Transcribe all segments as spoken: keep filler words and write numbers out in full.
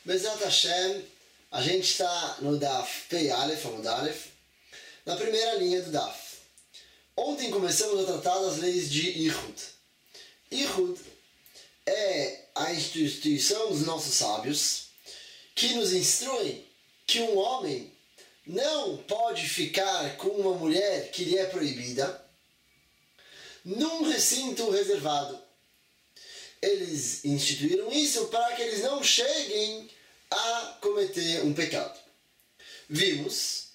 Bezat Hashem, a gente está no Daf Pei Aleph, Amud Aleph, na primeira linha do Daf. Ontem começamos a tratar das leis de Ihud. Ihud é a instituição dos nossos sábios que nos instruem que um homem não pode ficar com uma mulher que lhe é proibida num recinto reservado. Eles instituíram isso para que eles não cheguem a cometer um pecado. Vimos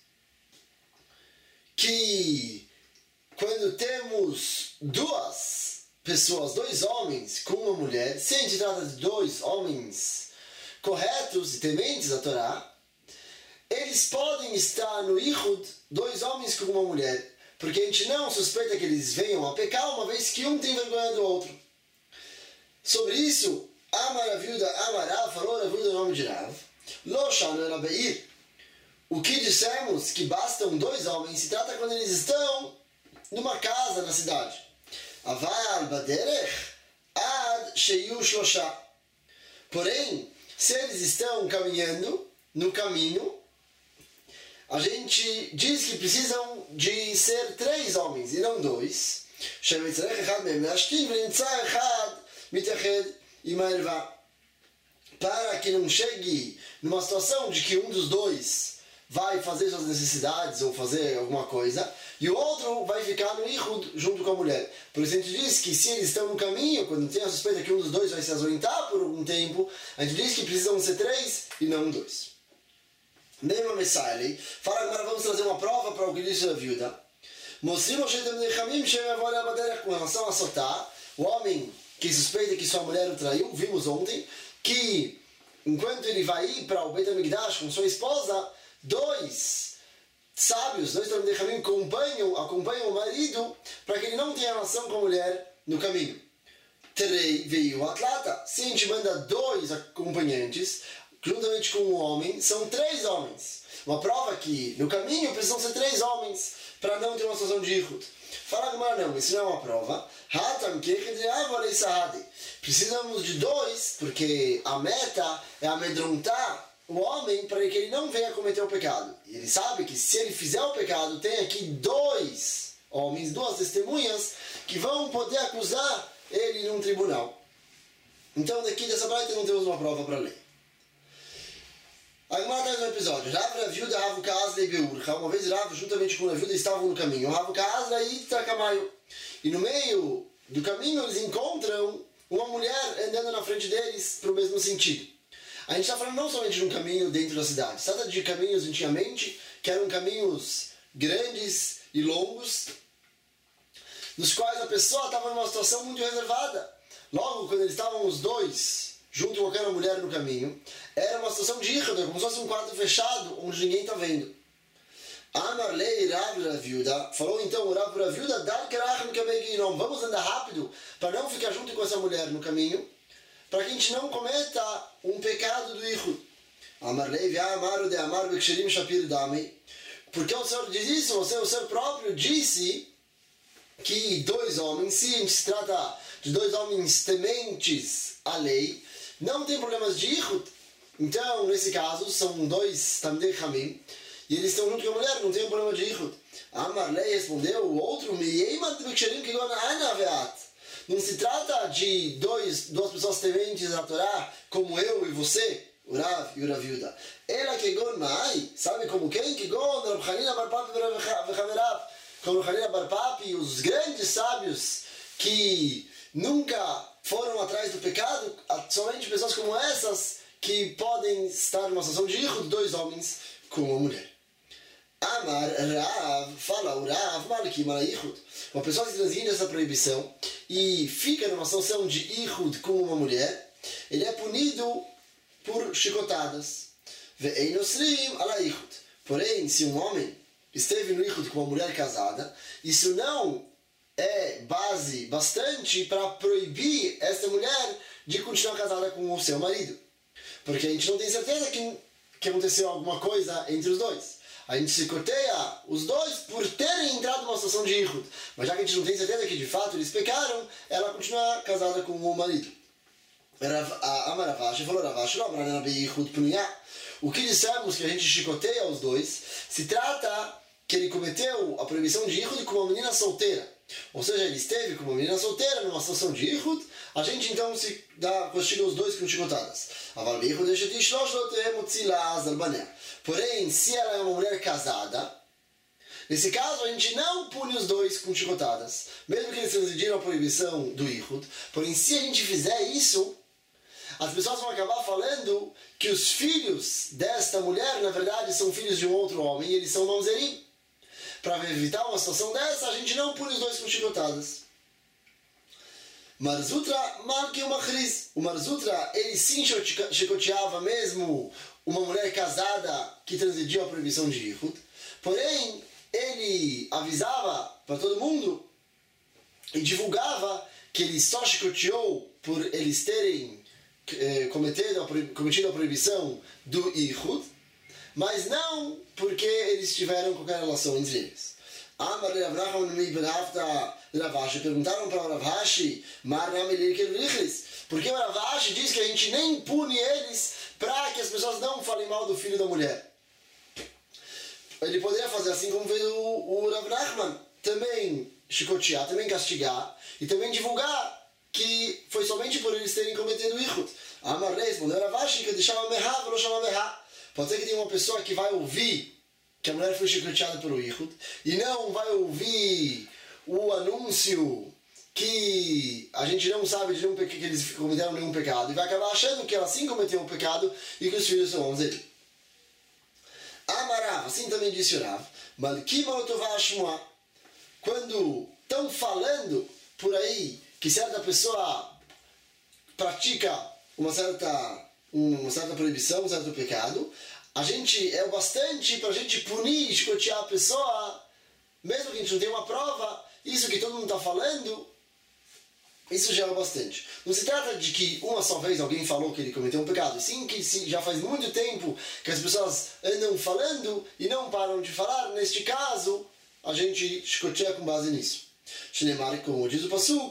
que quando temos duas pessoas, dois homens com uma mulher, se a gente trata de dois homens corretos e tementes à Torá, eles podem estar no Ihud, dois homens com uma mulher, porque a gente não suspeita que eles venham a pecar, uma vez que um tem vergonha do outro. Sobre isso, Amar Aviuda Amarav falou Aviuda no nome de Rav, Lo Shanu Ela Beir. O que dissemos que bastam dois homens se trata quando eles estão numa casa na cidade. Aval Baderech Ad Sheyu Shlosha. Porém, se eles estão caminhando no caminho, a gente diz que precisam de ser três homens e não dois. Para que não chegue numa situação de que um dos dois vai fazer suas necessidades ou fazer alguma coisa e o outro vai ficar no Ihud junto com a mulher. Por isso a gente diz que se eles estão no caminho, quando tem a suspeita que um dos dois vai se desorientar por algum tempo, a gente diz que precisam ser três e não dois. Nema Messaili fala agora, vamos trazer uma prova para o que disse a viúva. Com relação a Sotá, o homem que suspeita que sua mulher o traiu, vimos ontem que enquanto ele vai ir para o Beit HaMikdash com sua esposa, dois sábios, dois Talmidei Chamim acompanham, acompanham o marido para que ele não tenha relação com a mulher no caminho. Trei veio o atleta. Se a gente manda dois acompanhantes juntamente com um homem, são três homens. Uma prova que no caminho precisam ser três homens para não ter uma situação de Ihud. Fala Gemara, não, isso não é uma prova. Precisamos de dois, porque a meta é amedrontar o homem para que ele não venha cometer o pecado. E ele sabe que se ele fizer o pecado, tem aqui dois homens, duas testemunhas, que vão poder acusar ele num tribunal. Então daqui dessa parte não temos uma prova para ler. A Gemara traz um episódio. Rav, Raviuda, Rav Kazla e Beurcha. Uma vez Rav, juntamente com Raviuda, estavam no caminho. Rav Kazla e Itakamayo. E no meio do caminho eles encontram uma mulher andando na frente deles para o mesmo sentido. A gente está falando não somente de um caminho dentro da cidade. Se trata de caminhos antigamente, que eram caminhos grandes e longos, nos quais a pessoa estava numa situação muito reservada. Logo, quando eles estavam os dois junto com aquela mulher no caminho, era uma situação de Ihud, como se fosse um quarto fechado, onde ninguém está vendo. Amar lei Rav Raviuda, falou então o Rav Raviuda, vamos andar rápido, para não ficar junto com essa mulher no caminho, para que a gente não cometa um pecado do Ihud. Amar lei Amaru de Amar Beksherim Shapir Dami, porque o Senhor diz isso, o Senhor, o Senhor próprio disse que dois homens, se se trata de dois homens tementes à lei, não tem problemas de Ihud. Então, nesse caso, são dois Talmidei Chamim, e eles estão junto com a mulher, não tem um problema de Ihud. Amarlei respondeu, o outro, não se trata de dois, duas pessoas tementes à Torá, como eu e você, o Rav e o Raviuda. Ela que gon mai, sabe como quem? Que gon, Rav Hanina bar Papi vechaverav, como Rav Hanina bar Papi, os grandes sábios que nunca foram atrás do pecado, somente pessoas como essas que podem estar numa situação de Ihud, dois homens com uma mulher. Amar Rav, fala o Rav, Malki Mala Ihud. Uma pessoa que transgride essa proibição e fica numa situação de Ihud com uma mulher, ele é punido por chicotadas. Ve'einosrim ala Ihud. Porém, se um homem esteve no Ihud com uma mulher casada, isso não é base bastante para proibir essa mulher de continuar casada com o seu marido. Porque a gente não tem certeza que, que aconteceu alguma coisa entre os dois. A gente se corteia os dois por terem entrado numa situação de Ihud. Mas já que a gente não tem certeza que de fato eles pecaram, ela continua casada com o marido. Amar Ravashi falou, Ravashi, o que dissemos que a gente chicoteia os dois, se trata que ele cometeu a proibição de Ihud com uma menina solteira. Ou seja, ele esteve com uma menina solteira numa situação de Ihud, a gente então se dá, castiga os dois com chicotadas. Porém, se ela é uma mulher casada, nesse caso a gente não pune os dois com chicotadas, mesmo que eles transgrediram a proibição do Ihud. Porém, se a gente fizer isso, as pessoas vão acabar falando que os filhos desta mulher, na verdade, são filhos de um outro homem e eles são mamzerim. Para evitar uma situação dessa, a gente não pune os dois com chicotadas. Marzutra marque uma crise. O Marzutra, ele sim chicoteava mesmo uma mulher casada que transgrediu a proibição de Ihud. Porém, ele avisava para todo mundo e divulgava que ele só chicoteou por eles terem eh, cometido, a cometido a proibição do Ihud, mas não porque eles tiveram qualquer relação entre eles. Amar Ravashi, perguntaram para o Ravashi, porque o Ravashi diz que a gente nem pune eles para que as pessoas não falem mal do filho da mulher. Ele poderia fazer assim como fez o, o Rav Nachman, também chicotear, também castigar e também divulgar que foi somente por eles terem cometido Ihud. Amar respondeu Ravashi que deixava merra, não chama merra. Pode ser que tenha uma pessoa que vai ouvir que a mulher foi chicoteada pelo Ihud e não vai ouvir o anúncio que a gente não sabe de nenhum que eles cometeram nenhum pecado e vai acabar achando que ela sim cometeu um pecado e que os filhos são homens dele. Amarav, assim também disse o Rav, quando estão falando por aí que certa pessoa pratica uma certa, uma certa proibição, um certo pecado, a gente é o bastante para a gente punir e chicotear a pessoa, mesmo que a gente não tenha uma prova, isso que todo mundo está falando, isso já é o bastante. Não se trata de que uma só vez alguém falou que ele cometeu um pecado, sim que já faz muito tempo que as pessoas andam falando e não param de falar. Neste caso, a gente chicoteia com base nisso. Shneimar, como diz o Pasuk,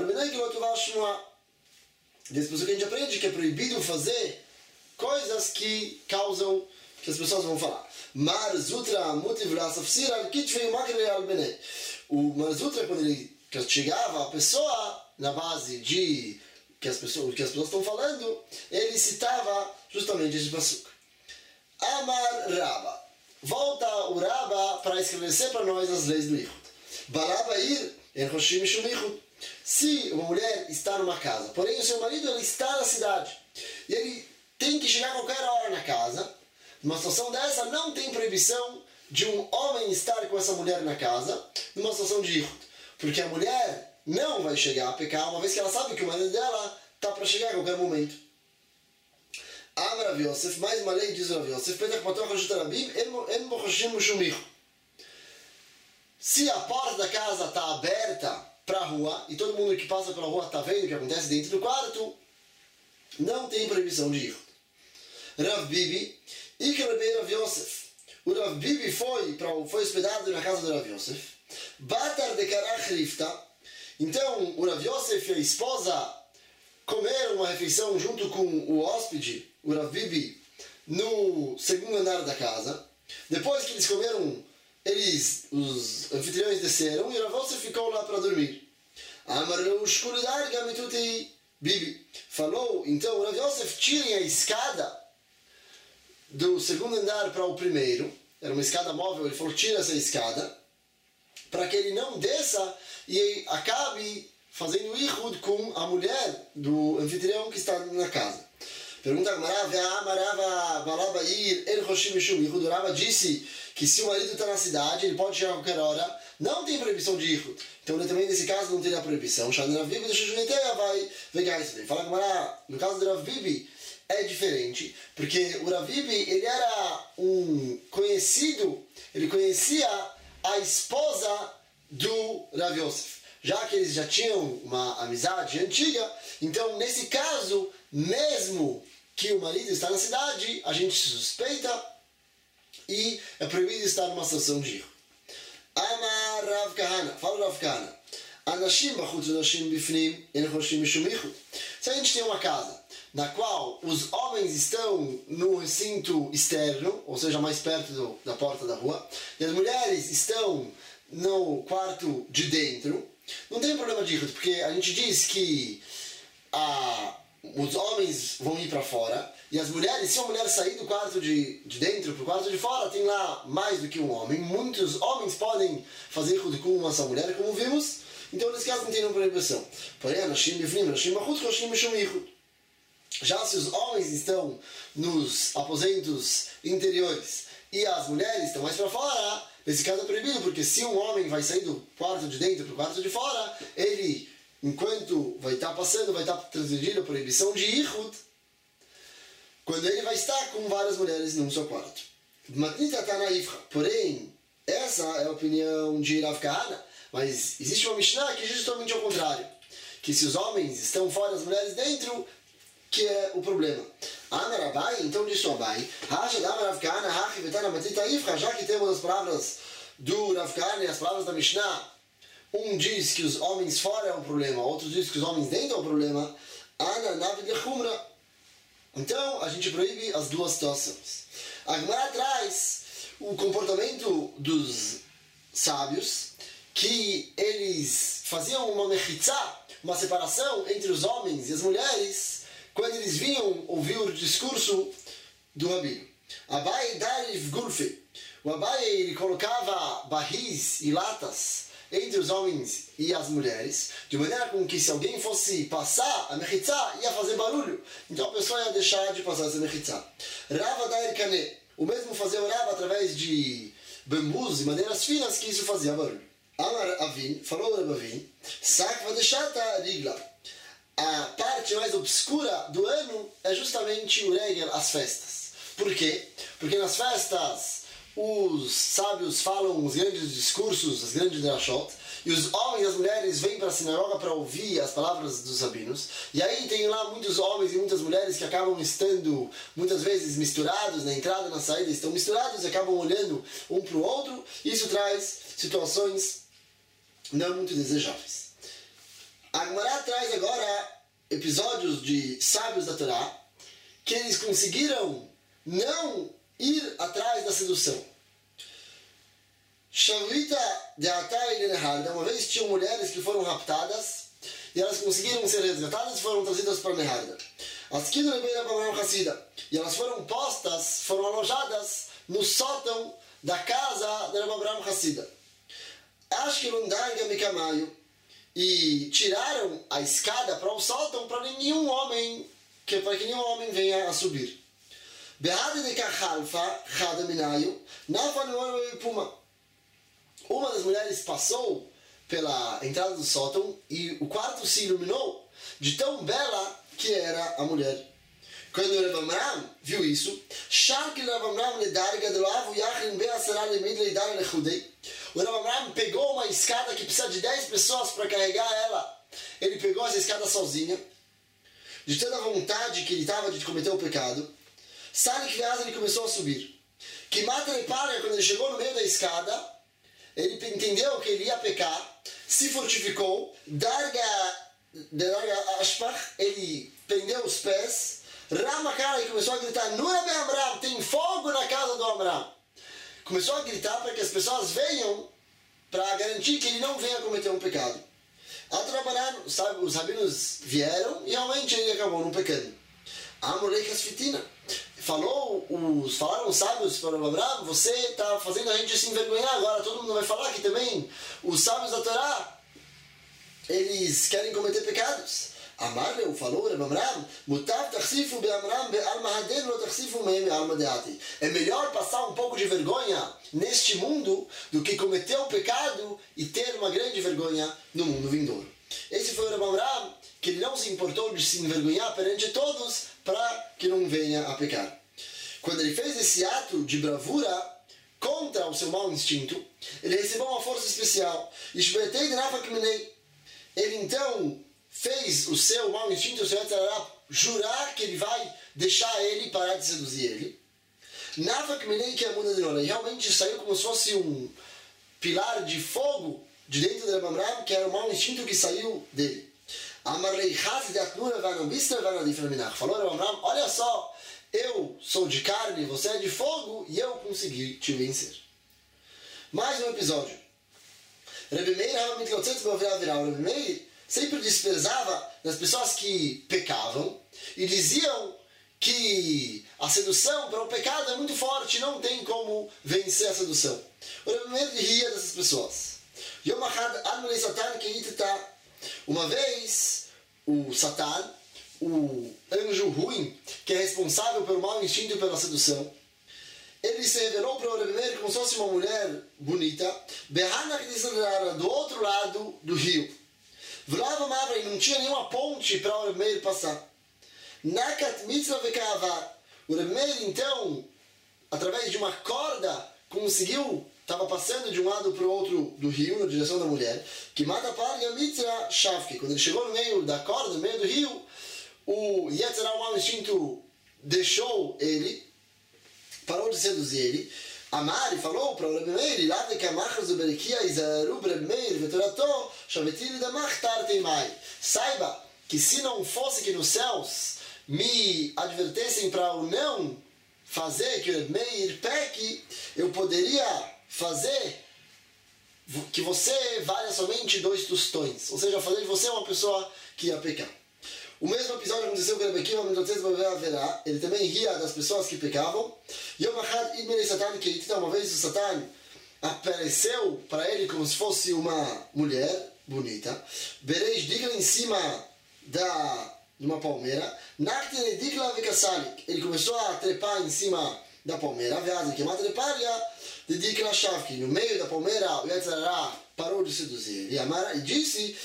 desse Pasuk a gente aprende que é proibido fazer coisas que causam que as pessoas vão falar. Marzutra motivlasafsira kitvei makre albene. O Marzutra, quando ele castigava a pessoa na base de que as pessoas, que as pessoas estão falando, ele citava justamente esse pasuk. Amar Raba. Volta o Raba para esclarecer para nós as leis do Ihud. Balaba ir en Hoshim Mishum Ihud. Se uma mulher está numa casa, porém o seu marido ele está na cidade, e ele tem que chegar a qualquer hora na casa, numa situação dessa não tem proibição de um homem estar com essa mulher na casa, numa situação de Ihud. Porque a mulher não vai chegar a pecar, uma vez que ela sabe que o marido dela está para chegar a qualquer momento. Amar Rav Yosef, mais uma lei diz Rav Yosef, se a porta da casa está aberta para a rua, e todo mundo que passa pela rua está vendo o que acontece dentro do quarto, não tem proibição de Ihud. Rav Bibi, Ikrabei Rav Yosef. O Rav Bibi foi, pra, foi hospedado na casa do Rav Yosef. Batar de Karach Rifta. Então, o Rav Yosef e a esposa comeram uma refeição junto com o hóspede, o Rav Bibi, no segundo andar da casa. Depois que eles comeram, eles, os anfitriões desceram e o Rav Yosef ficou lá para dormir. Amaru Shkuridar Gamituti Bibi. Falou, então, o Rav Yosef, tirem a escada do segundo andar para o primeiro. Era uma escada móvel, ele falou, tira essa escada, para que ele não desça e acabe fazendo Ihud com a mulher do anfitrião que está na casa. Pergunta a Marava, Balaba Ir, El Hoshim Mishum Ihud. Rava disse que se o marido está na cidade, ele pode chegar a qualquer hora, não tem proibição de Ihud. Então ele também nesse caso não teria proibição. Shadra Bibi deixa Juneteia, vai pegar isso daí. Fala com Marava, no caso do Rav Bibi é diferente, porque o Rav Bibi ele era um conhecido, ele conhecia a esposa do Rav Yosef, já que eles já tinham uma amizade antiga. Então nesse caso, mesmo que o marido está na cidade, a gente suspeita e é proibido estar numa situação de erro. Amar Rav Kahana, fala Rav Kahana, Anashim bachutz anashim bifnim en choshim mishum ichud. Se a gente tem uma casa na qual os homens estão no recinto externo, ou seja, mais perto do, da porta da rua, e as mulheres estão no quarto de dentro, não tem problema de Ihud, porque a gente diz que a, os homens vão ir para fora, e as mulheres, se uma mulher sair do quarto de, de dentro para o quarto de fora, tem lá mais do que um homem. Muitos homens podem fazer Ihud com uma só mulher, como vimos, então nesse caso não tem nenhuma proibição. Porém, Anashim Bifnim, Anashim Machut, Anashim Mishum Ihud. Já se os homens estão nos aposentos interiores e as mulheres estão mais para fora, nesse caso é proibido, porque se um homem vai sair do quarto de dentro para o quarto de fora, ele, enquanto vai estar passando, vai estar transgredindo a proibição de Ihud, quando ele vai estar com várias mulheres num só quarto. Porém, essa é a opinião de Rav Kahana, mas existe uma Mishnah que é justamente ao contrário, que se os homens estão fora e as mulheres dentro, que é o problema. Amar Abai, então disse o Abai, já que temos as palavras do Rav Kahana e as palavras da Mishnah, um diz que os homens fora é um problema, outro diz que os homens dentro é um problema, então a gente proíbe as duas situações. A Gemara traz o comportamento dos sábios, que eles faziam uma mechitzá, uma separação entre os homens e as mulheres, quando eles vinham ouvir o discurso do Rabino. Abai Darif Gulfe. O Abai ele colocava barris e latas entre os homens e as mulheres, de maneira com que se alguém fosse passar a mechitzá, ia fazer barulho. Então a pessoa ia deixar de passar essa mechitzá. Rava Dair Kane. O mesmo fazia o Rava através de bambus e madeiras finas, que isso fazia barulho. Amar Avin, falou o Rava Avin, Sakva Deshata Rigla. A parte mais obscura do ano é justamente o Regel, as festas. Por quê? Porque nas festas os sábios falam os grandes discursos, as grandes drashot, e os homens e as mulheres vêm para a sinagoga para ouvir as palavras dos rabinos. E aí tem lá muitos homens e muitas mulheres que acabam estando muitas vezes misturados, na entrada e na saída estão misturados e acabam olhando um para o outro. Isso traz situações não muito desejáveis. A Gemara traz agora episódios de sábios da Torá que eles conseguiram não ir atrás da sedução. Shavita de Atai e Neharda, uma vez tinham mulheres que foram raptadas e elas conseguiram ser resgatadas e foram trazidas para Neharda. As Kidu Rebbeira Abraham Hassida, e elas foram postas, foram alojadas no sótão da casa de Abraham Hassida. Ashkelon Darga Mikamayo, e tiraram a escada para o sótão para nenhum homem, que para que nenhum homem venha a subir. Uma das mulheres passou pela entrada do sótão e o quarto se iluminou de tão bela que era a mulher. Quando o Rav Amram viu isso, o Rav Amram pegou uma escada que precisa de dez pessoas para carregar ela. Ele pegou essa escada sozinha, de toda a vontade que ele estava de cometer o pecado. Sabe que ele começou a subir. Que mata ele para, quando ele chegou no meio da escada, ele entendeu que ele ia pecar, se fortificou, darga, darga ashpach, ele prendeu os pés, rama cara e começou a gritar, Nura ben Amram, tem fogo na casa do Amram. Começou a gritar para que as pessoas venham, para garantir que ele não venha cometer um pecado. A trabalhar, sabe, os rabinos vieram e realmente ele acabou não pecando. A moleque fitina. Falou, os, falaram os sábios para o Abraham, você está fazendo a gente se envergonhar agora, todo mundo vai falar que também os sábios da Torá, eles querem cometer pecados. Amarleu, falou o Abraham, mutav takhsifu be Amram be alma haden lo takhsifu mehem alma deati. É melhor passar um pouco de vergonha neste mundo do que cometer o pecado e ter uma grande vergonha no mundo vindouro. Esse foi o Abraham, que ele não se importou de se envergonhar perante todos para que não venha a pecar. Quando ele fez esse ato de bravura contra o seu mau instinto, ele recebeu uma força especial. Ele então fez o seu mau instinto, o seu etzará, jurar que ele vai deixar ele parar de seduzir ele. E realmente saiu como se fosse um pilar de fogo de dentro do Abraham, que era o mau instinto que saiu dele. Falou Abraham, olha só, eu sou de carne, você é de fogo, e eu consegui te vencer. Mais um episódio. Rebbe Meir Rebbe Meir sempre desprezava as pessoas que pecavam e diziam que a sedução para o pecado é muito forte, não tem como vencer a sedução. O Rebbe Meir ria dessas pessoas. Uma vez, o Satan, o anjo ruim, que é responsável pelo mau instinto e pela sedução, ele se revelou para o Rebbe Meir como se fosse uma mulher bonita, do outro lado do rio. E não tinha nenhuma ponte para o Rebbe Meir passar. Nakat mitzvah vekavar. O Rebbe Meir, então, através de uma corda, conseguiu, estava passando de um lado para o outro do rio, na direção da mulher, que mata para a mitzvah shavke. Quando ele chegou no meio da corda, no meio do rio, o Yetzer Hara, o mau instinto, deixou ele, parou de seduzir ele. Amar e falou para o Rebbe Meir, saiba que se não fosse que nos céus me advertessem para eu não fazer que o Rebbe Meir peque, eu poderia fazer que você valha somente dois tostões, ou seja, fazer de você uma pessoa que ia pecar. O mesmo episódio aconteceu com o Rebbe Kiva, ele também ria das pessoas que pecavam. Uma vez o Satan apareceu para ele como se fosse uma mulher bonita. Bereis digla em cima da, de uma palmeira. Ele começou a trepar em cima da palmeira. No meio da palmeira, o Yetzer Hara parou de seduzir. E disse,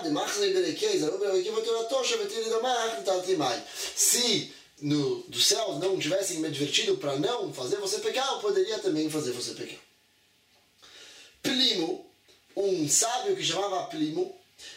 se no, dos céus não tivessem me advertido para não fazer você pecar, eu poderia também fazer você pecar. Plimo, um sábio que chamava Plimo,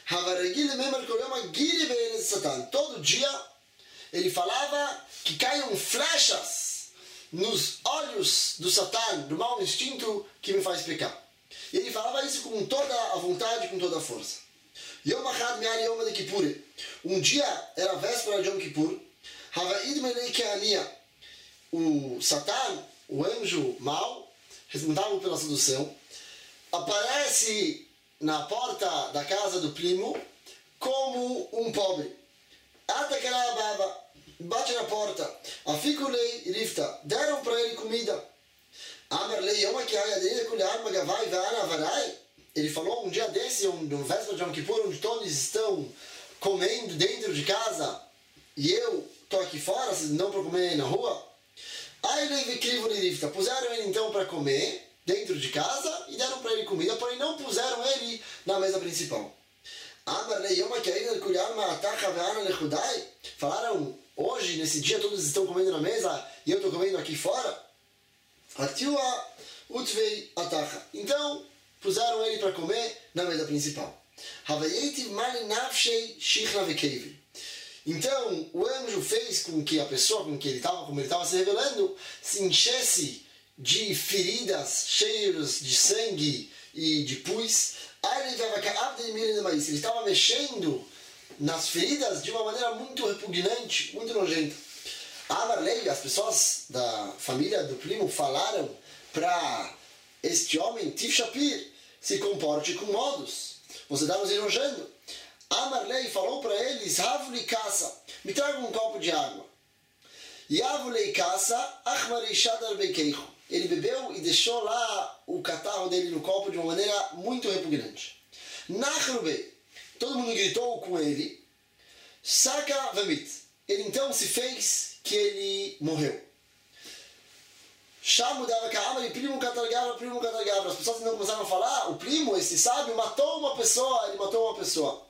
todo dia ele falava que caíam flechas nos olhos do Satan, do mau instinto que me faz pecar. E ele falava isso com toda a vontade, com toda a força. Yom Achad Me'al Yom Kippur. Um dia era a véspera de Yom Kippur. Havaid Melei Keania. O Satan, o anjo mau, responsável pela sedução, aparece na porta da casa do Plimo como um pobre. Ataquela baba, bate na porta. Afikulei rifta. Deram para ele comida. Ele falou um dia desse, um, um véspera de Yom Kippur, onde todos estão comendo dentro de casa e eu estou aqui fora, vocês não para comer na rua. Puseram ele então para comer dentro de casa e deram para ele comida, porém não puseram ele na mesa principal. Falaram, hoje, nesse dia, todos estão comendo na mesa e eu estou comendo aqui fora. Então, puseram ele para comer na mesa principal. Então, o anjo fez com que a pessoa com que ele estava, como ele estava se revelando, se enchesse de feridas, cheias de sangue e de pus. Ele estava mexendo nas feridas de uma maneira muito repugnante, muito nojenta. Amarlei, as pessoas da família do Plimo falaram para este homem, Tiv Shapir, se comporte com modos. Você está nos enojando. Amarlei falou para eles, Havli Kassa, me traga um copo de água. Yavulei Kassa, Achmarei Shadar Beikeicho. Ele bebeu e deixou lá o catarro dele no copo de uma maneira muito repugnante. Nachrube, todo mundo gritou com ele. Saka Vamit. Ele então se fez que ele morreu. Shamu dava Kaamar e primo Katargavra, primo Katargavra. As pessoas não começaram a falar, o primo, esse sábio, matou uma pessoa, ele matou uma pessoa.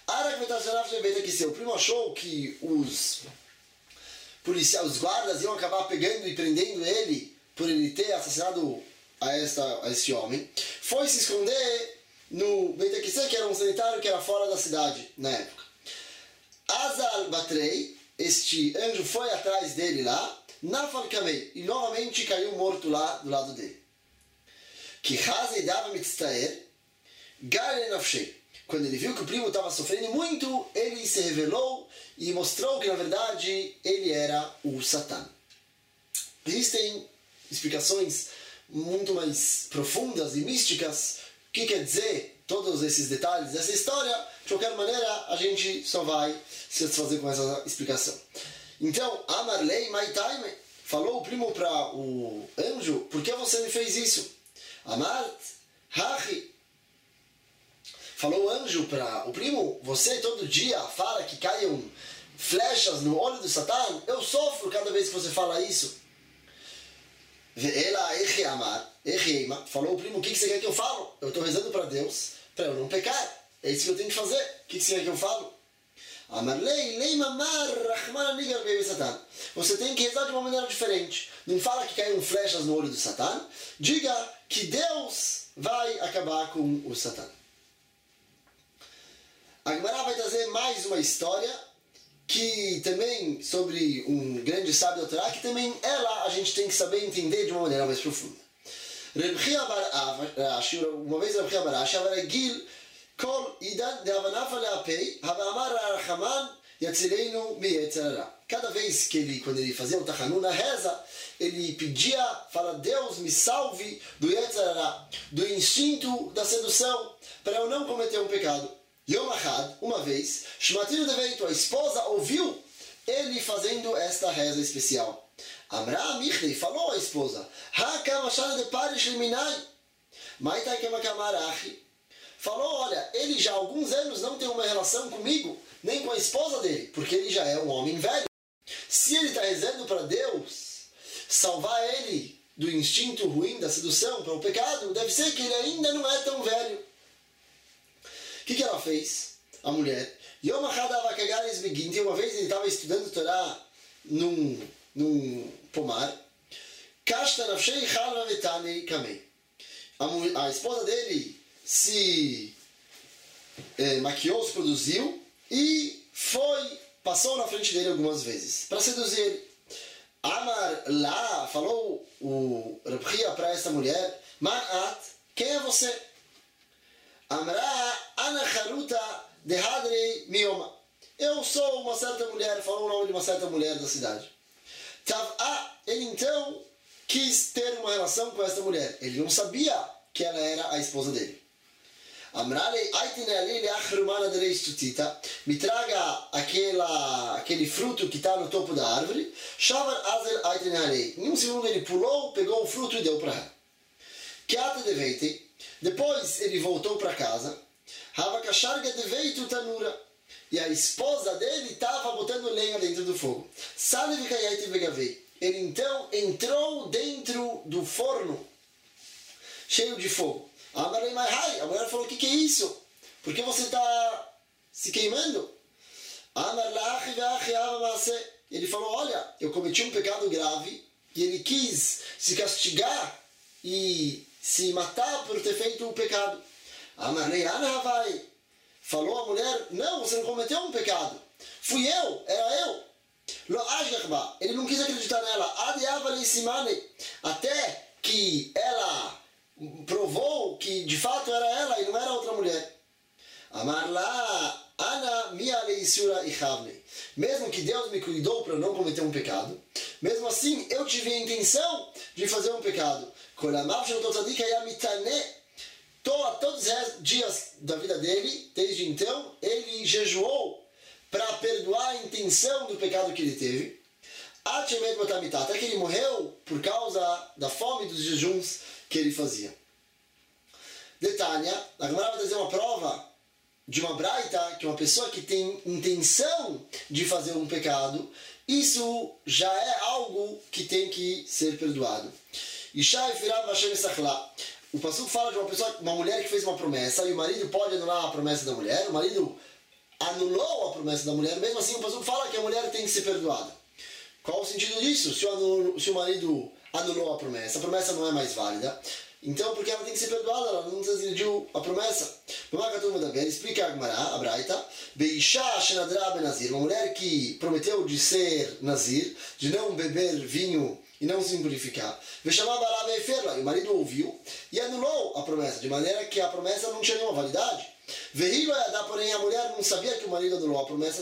O primo achou que os policiais, os guardas iam acabar pegando e prendendo ele por ele ter assassinado a, esta, a esse homem. Foi se esconder no Beit HaKisei, que era um sanitário que era fora da cidade na época. Azal Batrei, este anjo foi atrás dele lá, Nafal Kamei, e novamente caiu morto lá do lado dele. Que Hazei dava mitztaer, Gare Nafshei. Quando ele viu que o primo estava sofrendo muito, ele se revelou e mostrou que, na verdade, ele era o Satã. Existem explicações muito mais profundas e místicas. O que quer dizer todos esses detalhes dessa história? De qualquer maneira, a gente só vai se satisfazer com essa explicação. Então, Amarlei Maitaime falou o primo para o anjo: por que você me fez isso? Amart Hachi. Falou o anjo para o primo: você todo dia fala que caiam flechas no olho do Satã? Eu sofro cada vez que você fala isso. Ela, Eche Amar, Echeima, falou o primo: o que você quer que eu falo? Eu estou rezando para Deus para eu não pecar. É isso que eu tenho que fazer. O que você quer que eu falo? Amarlei, Leimamar, Rahman Anigar Bebe Satã. Você tem que rezar de uma maneira diferente. Não fala que caíram flechas no olho do Satã. Diga que Deus vai acabar com o Satã. A Gemara vai trazer mais uma história que também sobre um grande sábio da Torá, que também ela a gente tem que saber entender de uma maneira mais profunda. Reb Chia bar Ashi, uma vez Reb Chia bar Ashi, Gil Kol Idan de Avanafa Leapei, Havamar Arhaman Yatzileinu Miyetzara. Cada vez que ele, quando ele fazia o Tachanun na reza, ele pedia, fala: Deus me salve do Yetzara, do instinto da sedução, para eu não cometer um pecado. Yom Achad, uma vez, Shmatinu Deveito, a esposa, ouviu ele fazendo esta reza especial. Amra Michlei, falou a esposa: Hakam Ashana de Parish Liminai, Maitai Kemakamaраchi. Falou: olha, ele já há alguns anos não tem uma relação comigo, nem com a esposa dele, porque ele já é um homem velho. Se ele está rezando para Deus salvar ele do instinto ruim, da sedução, para o pecado, deve ser que ele ainda não é tão velho. O que, que ela fez? A mulher. Yom Achad Beginte, uma vez ele estava estudando Torá num, num pomar. Kashta Nafshei Chalva Vetani Kamei. A esposa dele se eh, maquiou, se produziu e foi, passou na frente dele algumas vezes para seduzir ele. Amar lá, falou o Reb Chia para essa mulher: Manat, quem é você? Amra Ana Haruta de Hadrei Mioma. Eu sou uma certa mulher, falou o nome de uma certa mulher da cidade. Tav'a, ele então quis ter uma relação com essa mulher. Ele não sabia que ela era a esposa dele. Amrale Aitinali Leachrumana de Reistutita. Me traga aquela, aquele fruto que está no topo da árvore. Shavar Azel Aitinali. Em um segundo ele pulou, pegou o fruto e deu para ela. Kiate Deveite. Depois ele voltou para casa. Havakasharga Deveitu Tanura. E a esposa dele estava botando lenha dentro do fogo. Salivikayaiti Vegavei. Ele então entrou dentro do forno cheio de fogo. A mulher falou: o que, que é isso? Por que você está se queimando? Ele falou: olha, eu cometi um pecado grave e ele quis se castigar e se matar por ter feito o pecado. Falou a mulher: não, você não cometeu um pecado. Fui eu, era eu. Ele não quis acreditar nela. Até que ela provou que de fato era ela e não era outra mulher. Amarla ana mia leisura ichavne. Mesmo que Deus me cuidou para não cometer um pecado, mesmo assim eu tive a intenção de fazer um pecado. Todos os dias da vida dele, desde então, ele jejuou para perdoar a intenção do pecado que ele teve. Até que ele morreu por causa da fome dos jejuns que ele fazia. Detalhe, a Gemara vai trazer uma prova de uma braita, que uma pessoa que tem intenção de fazer um pecado, isso já é algo que tem que ser perdoado. O passuco fala de uma pessoa, uma mulher que fez uma promessa e o marido pode anular a promessa da mulher. O marido anulou a promessa da mulher, mesmo assim o passuco fala que a mulher tem que ser perdoada. Qual o sentido disso? Se o, anul, se o marido anulou a promessa, a promessa não é mais válida. Então, porque ela tem que ser perdoada, ela não transgrediu a promessa. Explica a Gemara, a Braita: uma mulher que prometeu de ser Nazir, de não beber vinho e não se impurificar. E o marido ouviu e anulou a promessa, de maneira que a promessa não tinha nenhuma validade. Veio a dar, porém, a mulher não sabia que o marido anulou a promessa,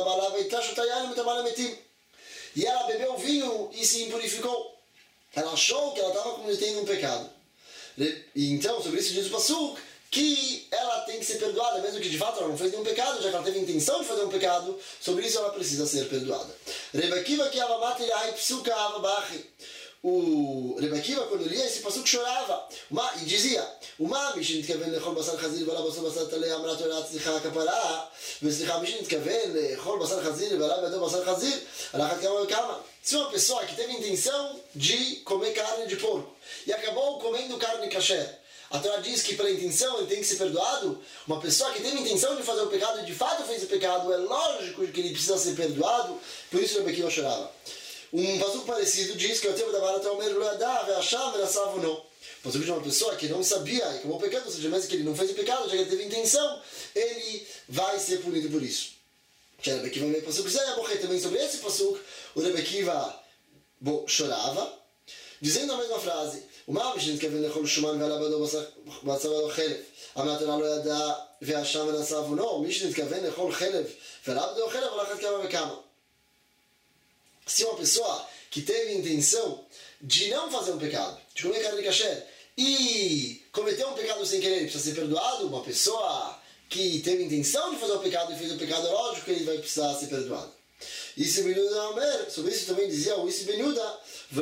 e ela bebeu vinho e se impurificou. Ela achou que ela estava cometendo um pecado. E então, sobre isso diz o Pasuk, que ela tem que ser perdoada, mesmo que de fato ela não fez nenhum pecado, já que ela teve a intenção de fazer um pecado, sobre isso ela precisa ser perdoada. Rebekiva que ela mata e psuka avabachi. O Rebekiva, quando lia esse pasuk, chorava e dizia: Uma mim nitkaven lechol basar chazir v'ala basar basar talei amrat orat tzlicha kapara v'tzlicha mim nitkaven lechol basar chazir v'ala bedo basar chazir alachat kama kama. Se uma pessoa que teve a intenção de comer carne de porco e acabou comendo carne kasher, a Torá diz que pela intenção ele tem que ser perdoado. Uma pessoa que teve a intenção de fazer o pecado e de fato fez o pecado, é lógico que ele precisa ser perdoado. Por isso o Rebekiva chorava. Um pasuk parecido diz que o tempo da vara talmer lo yadav ve'ashav ve'asav não. O pasuk de uma pessoa que não sabia e acabou pecando, ou seja, mesmo que ele não fez o pecado, já que ele teve intenção, ele vai ser punido por isso. Que Rebekiva meio pasuk quiser morrer também sobre esse pasuk, o Rebekiva chorava, dizendo a mesma frase: "Uma vez que vem lechol shuman ve'ala bado basar chelef, amat lo yadav ve'ashav ve'asav não, mishnit que vem lechol chelef ve'ala bado chelef alachat kama kama." Se uma pessoa que teve a intenção de não fazer um pecado, de comer carne kasher, e cometeu um pecado sem querer, precisa ser perdoado, uma pessoa que teve a intenção de fazer o pecado e fez o pecado, é lógico que ele vai precisar ser perdoado. Isi Benuda Omer, sobre isso também dizia o Isi Benuda,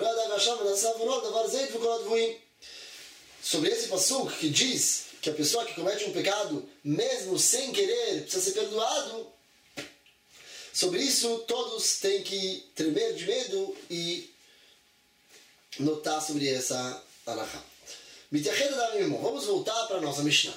sobre esse pasuk que diz que a pessoa que comete um pecado, mesmo sem querer, precisa ser perdoado. Sobre isso, todos têm que tremer de medo e notar sobre essa halakha. Vamos voltar para a nossa Mishnah.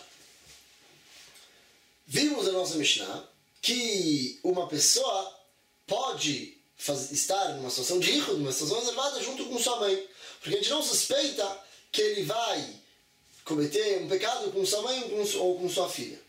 Vimos na nossa Mishnah que uma pessoa pode fazer, estar numa situação de hijo, numa situação reservada junto com sua mãe. Porque a gente não suspeita que ele vai cometer um pecado com sua mãe ou com sua filha.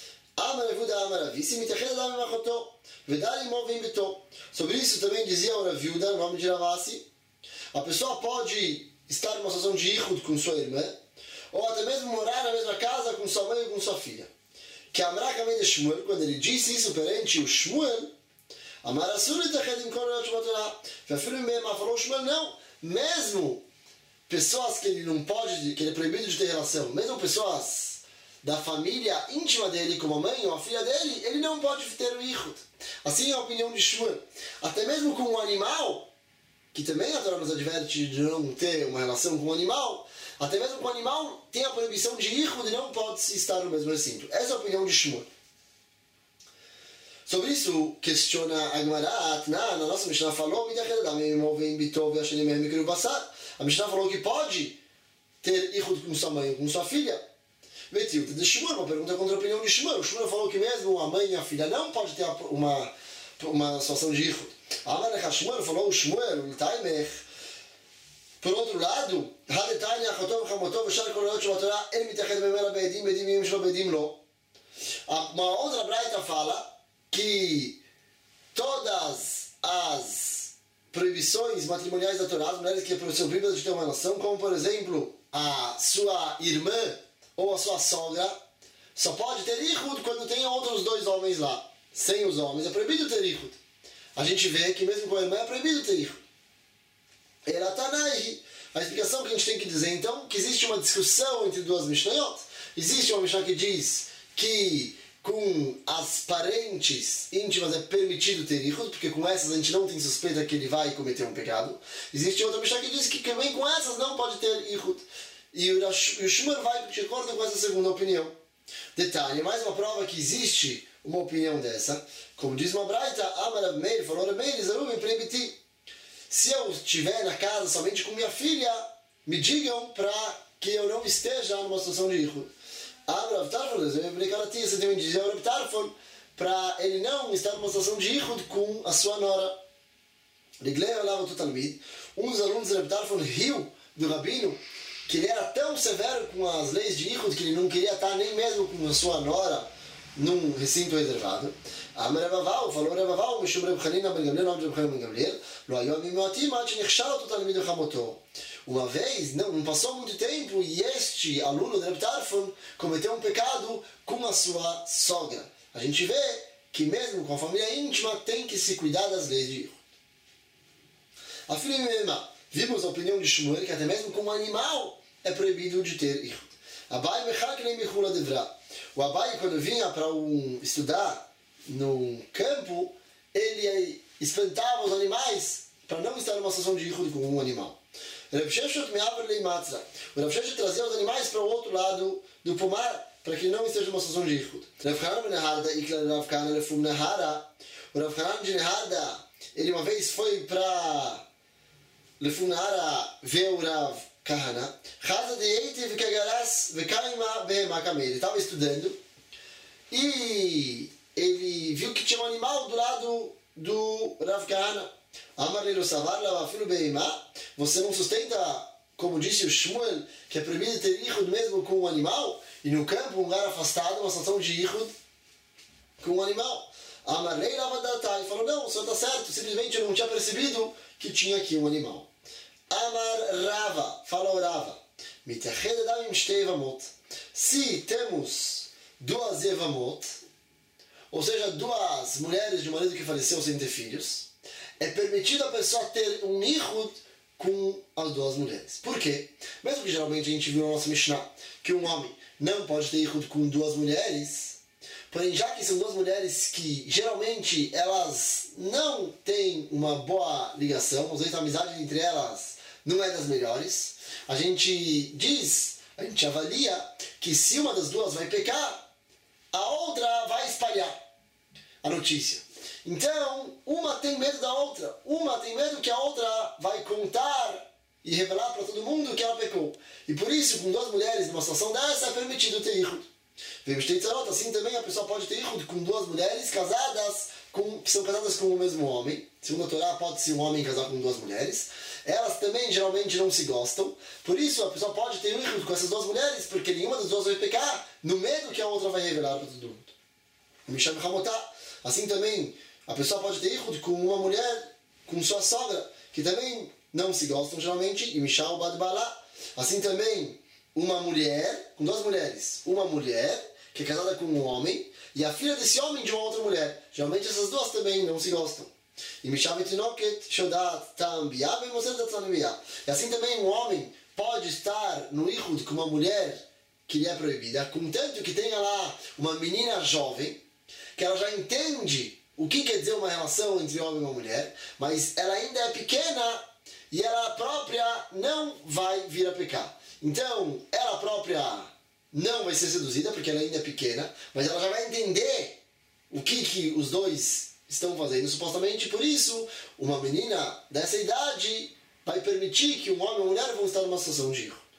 Sobre isso também dizia o Rav Yehuda, no nome de Ravasi, a pessoa pode estar numa situação de ichud com sua irmã, ou até mesmo morar na mesma casa com sua mãe ou com sua filha. Que Amra Kamei de Shmuel, quando ele disse isso perante o Shmuel, Amar Asur Itached Im Kol Shvat Torah, falou Shmuel, não, mesmo pessoas que ele não pode, que ele é proibido de ter relação, mesmo pessoas da família íntima dele, como a mãe ou a filha dele, ele não pode ter o ichud. Assim é a opinião de Shmuel. Até mesmo com um animal, que também a Torá nos adverte de não ter uma relação com o animal, até mesmo com o animal tem a proibição de ichud e não pode se estar no mesmo recinto. Essa é a opinião de Shmuel. Sobre isso, questiona a Gemara, na nossa Mishnah falou, a Mishnah falou que pode ter ichud com sua mãe ou com sua filha. Vetiu, de Shmuel, uma pergunta contra a opinião de Shmuel. O Shmuel falou que mesmo a mãe e a filha não pode ter uma, uma situação de ichud. A Shmuel falou, o Shmuel, o Taimech. Por outro lado, uma outra braita fala que todas as proibições matrimoniais da Torá, as mulheres que são proibidas de ter uma relação, como por exemplo a sua irmã ou a sua sogra, só pode ter ichud quando tem outros dois homens lá. Sem os homens é proibido ter ichud. A gente vê que mesmo com a irmã é proibido ter ichud. Eratanai. A explicação que a gente tem que dizer então, que existe uma discussão entre duas Mishnayot. Existe uma Mishnah que diz que com as parentes íntimas é permitido ter ichud, porque com essas a gente não tem suspeita que ele vai cometer um pecado. Existe outra Mishnah que diz que também com essas não pode ter ichud. E o Shmuel vai de acordo com essa segunda opinião. Detalhe, mais uma prova que existe uma opinião dessa. Como diz uma braita, Amar Meir falou, Meir, Zerubim, Prebiti. Se eu estiver na casa somente com minha filha, me digam para que eu não esteja numa situação de ichud. Amar Tarfon, eu ia brincar a ti, você tem que dizer Amar Tarfon, para ele não estar numa situação de ichud com a sua nora. Reglei olhava o Talmid. Um dos alunos de Reb Tarfon riu do rabino, que ele era tão severo com as leis de ichud que ele não queria estar nem mesmo com a sua nora num recinto reservado. Amar Rebaval, falou Rebaval, Mishum Reb Chanina ben Gamliel, nome de Reb Chanina ben Gamliel, lo hayom imotim ad shenichshal oto talmid chamoto. uma vez, não, não passou muito tempo, e este aluno de Reb Tarfon cometeu um pecado com a sua sogra. A gente vê que mesmo com a família íntima tem que se cuidar das leis de Yichud. A filha mesma, vimos a opinião de Shmuel que até mesmo com um animal é proibido de ter Yichud. Abai mechak nem mechula devra. O Abai, quando vinha para um, estudar no campo, ele espantava os animais para não estar numa situação de Yichud com um animal. O Rav Sheshet trazia os animais para o outro lado do pomar para que não esteja numa situação de Yichud. Rav Hanan ben Neharda, Ikla Rav Kana Lefum Nehara. O Rav Hanan de Neharda, ele uma vez foi para Lefum Nehara ver o Rav Kahana. Ele estava estudando e ele viu que tinha um animal do lado do Rav Kahana. Você não sustenta, como disse o Shmuel, que é proibido ter Yichud mesmo com um animal, e no campo, um lugar afastado, uma situação de Yichud com um animal. Amarlei Ravadatai falou: não, o senhor está certo, simplesmente eu não tinha percebido que tinha aqui um animal. Amar Rava, falou Rava, se temos duas Yevamot, ou seja, duas mulheres de um marido que faleceu sem ter filhos, é permitido a pessoa ter um Yichud com as duas mulheres. Por quê? Mesmo que geralmente a gente viu na nossa Mishnah que um homem não pode ter Yichud com duas mulheres, porém já que são duas mulheres que geralmente elas não têm uma boa ligação, às vezes a amizade entre elas não é das melhores, a gente diz, a gente avalia que se uma das duas vai pecar, a outra vai espalhar a notícia. Então, uma tem medo da outra, uma tem medo que a outra vai contar e revelar para todo mundo que ela pecou. E por isso, com duas mulheres numa situação dessa, é permitido ter Yichud. Vemos ter Tzarot, assim também a pessoa pode ter Yichud com duas mulheres casadas, com, que são casadas com o mesmo homem. Segundo a Torá, pode ser um homem casar com duas mulheres. Elas também geralmente não se gostam. Por isso, a pessoa pode ter Yichud com essas duas mulheres, porque nenhuma das duas vai pecar, no medo que a outra vai revelar para todo mundo. Misham Hamotá. Assim também, a pessoa pode ter Yichud com uma mulher, com sua sogra, que também não se gostam geralmente, e Mishal Bad Balá. Assim também, uma mulher, com duas mulheres, uma mulher que é casada com um homem, e a filha desse homem de uma outra mulher. Geralmente essas duas também não se gostam. E Mishal Tinoket Shodat Tambia, e assim também um homem pode estar no Yichud com uma mulher que lhe é proibida, contanto que tenha lá uma menina jovem, que ela já entende o que quer dizer uma relação entre homem e uma mulher, mas ela ainda é pequena e ela própria não vai vir a pecar. Então, ela própria não vai ser seduzida, porque ela ainda é pequena, mas ela já vai entender o que, que os dois estão fazendo, supostamente. Por isso, uma menina dessa idade vai permitir que um homem e uma mulher vão estar numa situação de erro.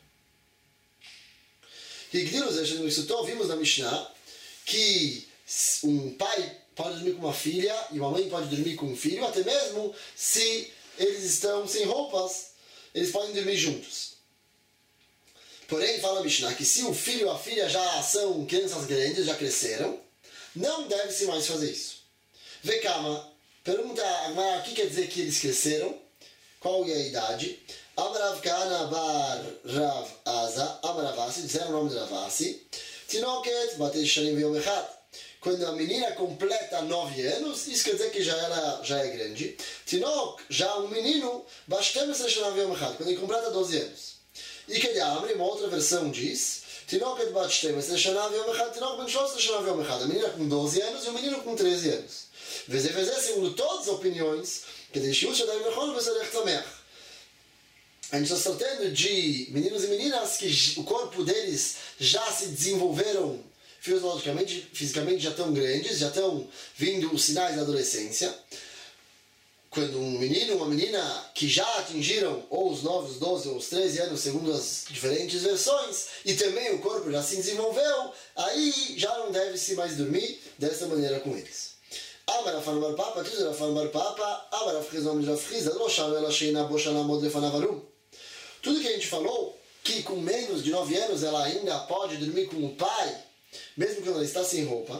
Vimos na Mishnah que um pai pode dormir com uma filha e uma mãe pode dormir com um filho, até mesmo se eles estão sem roupas, eles podem dormir juntos. Porém, fala a Mishnah que se o filho e a filha já são crianças grandes, já cresceram, não deve-se mais fazer isso. Vekama, pergunta o que quer dizer que eles cresceram, qual é a idade. Amrav Kana bar Rav Aza, Amravasi, disseram o nome de Ravasi, Tinoket batei shanim veyom echad. Quando a menina completa nove anos, isso quer dizer que já, ela, já é grande. Tinok, já um menino, bastem shanim veyom echad, quando ele completa doze anos. E que de Amri, uma outra versão diz, Tinoket bastem shanim veyom echad, Tinok ben shlosh shanim veyom echad. A menina com doze anos e o menino com treze anos. Veze veze, segundo todas as opiniões, que de Shiut Shadai Mechon Veserech Tzamech. A gente está tratando de meninos e meninas que o corpo deles já se desenvolveram fisiologicamente, fisicamente já estão grandes, já estão vindo os sinais da adolescência. Quando um menino ou uma menina que já atingiram ou os nove, os doze ou os treze anos, segundo as diferentes versões, e também o corpo já se desenvolveu, aí já não deve-se mais dormir dessa maneira com eles. Amarafan bar papa, diz Rafan bar papa, amaraf rezom de Afriza, losham ela sheina boshana mod lefanavarum. Tudo que a gente falou, que com menos de nove anos ela ainda pode dormir com o pai, mesmo quando ela está sem roupa,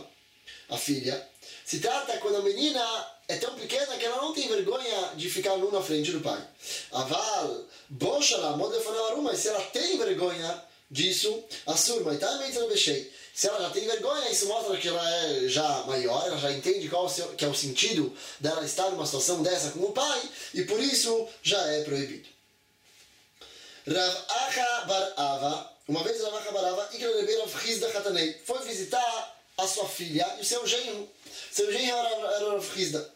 a filha. Se trata quando a menina é tão pequena que ela não tem vergonha de ficar nu na frente do pai. Aval, boshala, modefanel mas se ela tem vergonha disso, assur, mas também não deixei. Se ela já tem vergonha, isso mostra que ela é já maior, ela já entende qual que é o sentido dela estar numa situação dessa com o pai, e por isso já é proibido. Rav Acha bar Ava, uma vez Rav Acha bar Ava, foi visitar a sua filha e o seu genro. Seu genro era Rav Hizda.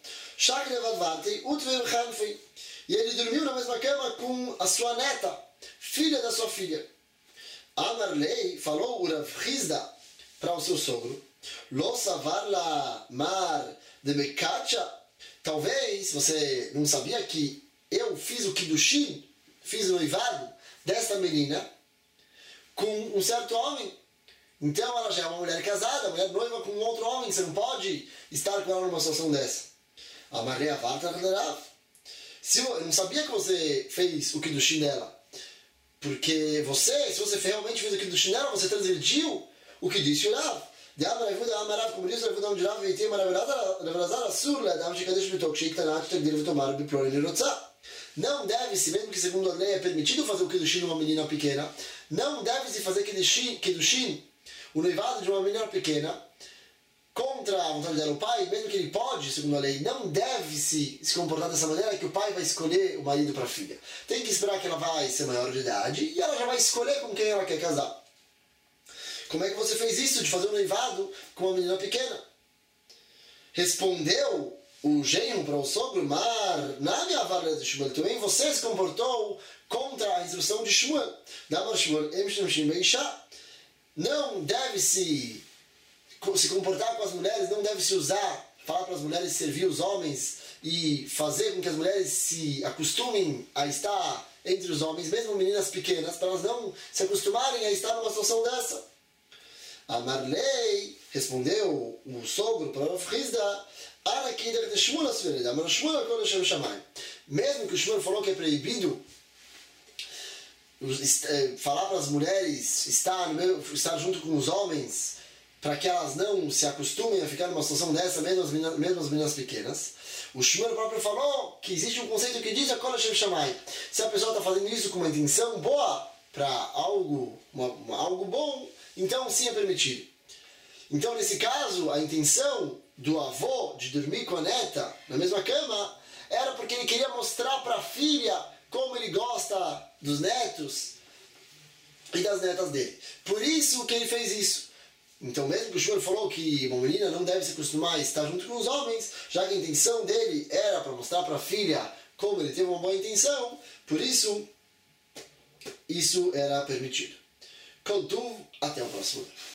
E ele dormiu na mesma cama com a sua neta, filha da sua filha. Amarlei falou o Rav Hizda para o seu sogro, Lo savar la mar de mekacha. Talvez você não sabia que eu fiz o kiddushin, fiz o noivado desta menina com um certo homem. Então ela já é uma mulher casada, mulher noiva com um outro homem, você não pode estar com ela numa situação dessa. Amarrei a varta da Se eu não sabia que você fez o kiddushin dela, porque você, se você realmente fez o kiddushin dela, você transgrediu o que disse o Rav. De Amarav, de Amarav, como disse o Rav, de Rav, veitem Maravilhada, Surla, Dam Shikadesh Bitok, Sheik Tanat, Tegdir Vitomar, Biplor e Rotzah. Não deve-se, mesmo que segundo a lei é permitido fazer o kiddushin de uma menina pequena, não deve-se fazer kiddushin, o noivado de uma menina pequena, contra a vontade dela, o pai, mesmo que ele pode, segundo a lei, não deve se, se comportar dessa maneira que o pai vai escolher o marido para a filha. Tem que esperar que ela vai ser maior de idade e ela já vai escolher com quem ela quer casar. Como é que você fez isso, de fazer um noivado com uma menina pequena? Respondeu o genro para o sogro, Mar, na minha vaga de Shmuel, também você se comportou contra a instrução de Shmuel. Não deve se se comportar com as mulheres, não deve se usar, falar para as mulheres servir os homens e fazer com que as mulheres se acostumem a estar entre os homens, mesmo meninas pequenas, para elas não se acostumarem a estar numa situação dessa. A Marley respondeu o sogro para o Hizda, mesmo que o Shmuel falou que é proibido falar para as mulheres estar, estar junto com os homens, para que elas não se acostumem a ficar numa situação dessa, mesmo as meninas, mesmo as meninas pequenas. O Shmuel próprio falou que existe um conceito que diz a Kol Hashem Shammai. Se a pessoa está fazendo isso com uma intenção boa, para algo, uma, uma, algo bom, então sim é permitido. Então, nesse caso, a intenção do avô de dormir com a neta na mesma cama era porque ele queria mostrar para a filha como ele gosta dos netos e das netas dele. Por isso que ele fez isso. Então, mesmo que o Shmuel falou que uma menina não deve se acostumar a estar junto com os homens, já que a intenção dele era para mostrar para a filha como ele teve uma boa intenção, por isso, isso era permitido. Contudo, até o próximo.